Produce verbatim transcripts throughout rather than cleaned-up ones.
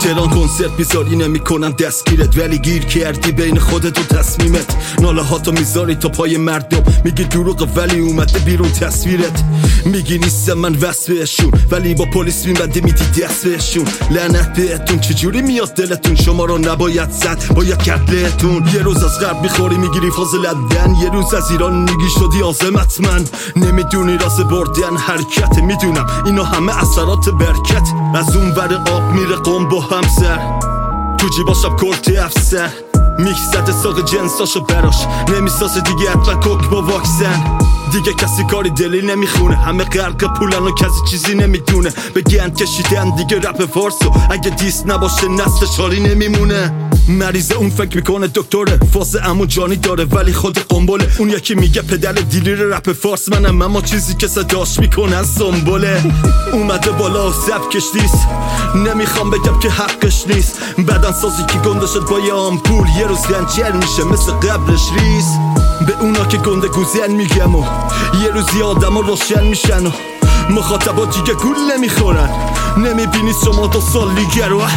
تهران کنسرت میذاری نمیکنن دستگیرت، ولی گیر کردی بین خودت و تصمیمت. ناله هاتو میذاری تا پای مردم، میگی دروغ ولی اومده بیرون تصویرت. میگی نیستم من وصل بهشون، ولی با پلیس میبندی میدی دست بهشون. لعنت بهتون، چجوری میاد دلتون؟ شما رو نباید زد، باید کرد بهتون. یه روز از غرب میخوری میگیری فاز لدن، یه روز از ایران میگی شدی عازمت. من نمیدونی راست بردن حرکت، میدونم اینا همه اثرات برکت. از اون ور آب میره قم با همسر، تو جیباشم کلت افسر. میک زده ساق جنساشو براش، نمیساسه دیگه حتما کوک با واکسن. دیگه کسی کاری دلی نمیخونه، همه غرق پولن و کسی چیزی نمیدونه. بگن کشیدن دیگه رپ فارسو، اگه دیس نباشه نسل شاری نمیمونه. مریض اون فکر میکنه دکتره، فاز امون جانی داره ولی خود قنبله. اون یکی میگه پدر دیلیر رپ فارس منم، اما چیزی که صداش میکنن سنبله. اومده بالا و سبکش نیست، نمیخوام بگم که حقش نیست. بدن سازی که گنده شد با یه آمپول، یه روز گنجر میشه مثل قبلش ریز. به اونا که گنده گوزن میگم و یه روزی آدم روشن میشن و مخاطبا دیگه گول نمیخورن. نمیبینید شما دو سال دیگه رو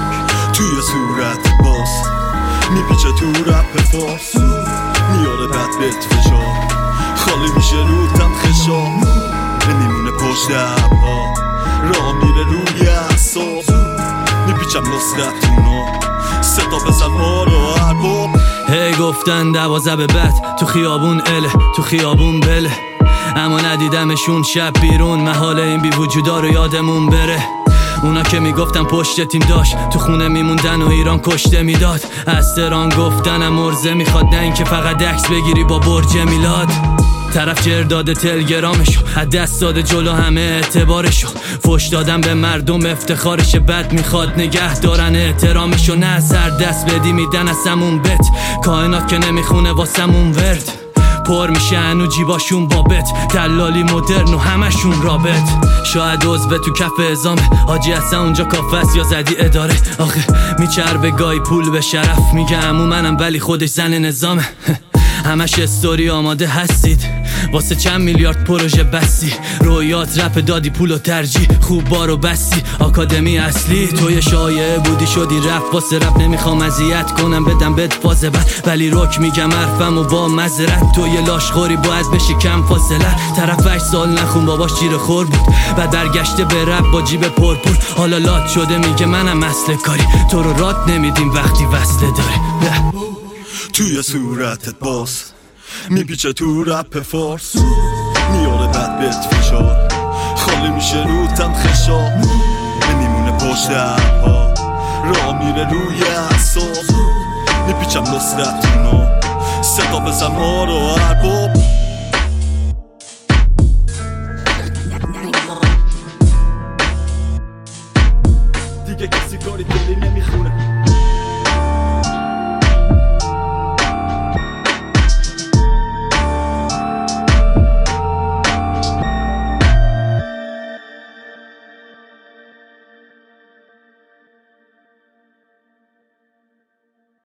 توی صورت باز میپیچه تو رپ فارس، میاره بد بهت فشار، خالی میشه روتم خشار. نمیمونه پشت ابها، راه میره روی اعصاب. میپیچم نصرتونو، صدا بزن ما رو ارباب. هی گفتن دوازه به بد، تو خیابون اله تو خیابون بله، اما ندیدمشون شب بیرون. محاله این بی وجودا رو یادمون بره. اونا که میگفتن پشت تیم داشت، تو خونه میموندن و ایران کشته میداد. از تهران گفتنم مرزه میخواد، نه این که فقط عکس بگیری با برج میلاد. طرف جر داده تلگرامشو، از دست داده جلو همه اعتبارشو. فوش دادن به مردم افتخارشه، بد میخواد نگه دارن احترامشو. نه سر دست بدی میدن از همون بت، کائنات که نمیخونه واسمون ورد. پر میشه هنو جیباشون بابت، دلالی مدرن و همشون رابط. شاید عضو تو کف ازامه، حاجی اصلا اونجا کافست یا زدی اداره. آخه میچربه گای پول به شرف، میگه عمو منم ولی خودش زن نظامه. همش استوری آماده هستید واسه چند میلیارد پروژه بسی. رویات رپ دادی پول و ترجیح، خوب بارو بسی. آکادمی اصلی توی شایعه بودی شدی رپ واسه رپ. نمیخوام اذیت کنم بدم بد فاز بد، ولی روک میگم حرفم و با مزرت. توی لاشخوری باید بشی کم فاصله. طرف هشت سال نخون باباش جیر خور بود، بعد برگشته به رپ با جیب پرپول. حالا لات شده میگه منم اصل کاری، تو رو رات نمیدیم وقتی وصله داری. توی صورتت باز میپیچه تو رپ فارس، میاره بد بهت فشار، خالی میشه روتم خشار. نمیمونه پشت ابها، راه میره روی اعصاب. میپیچم نصرتونو، صدا بزن ما رو ارباب.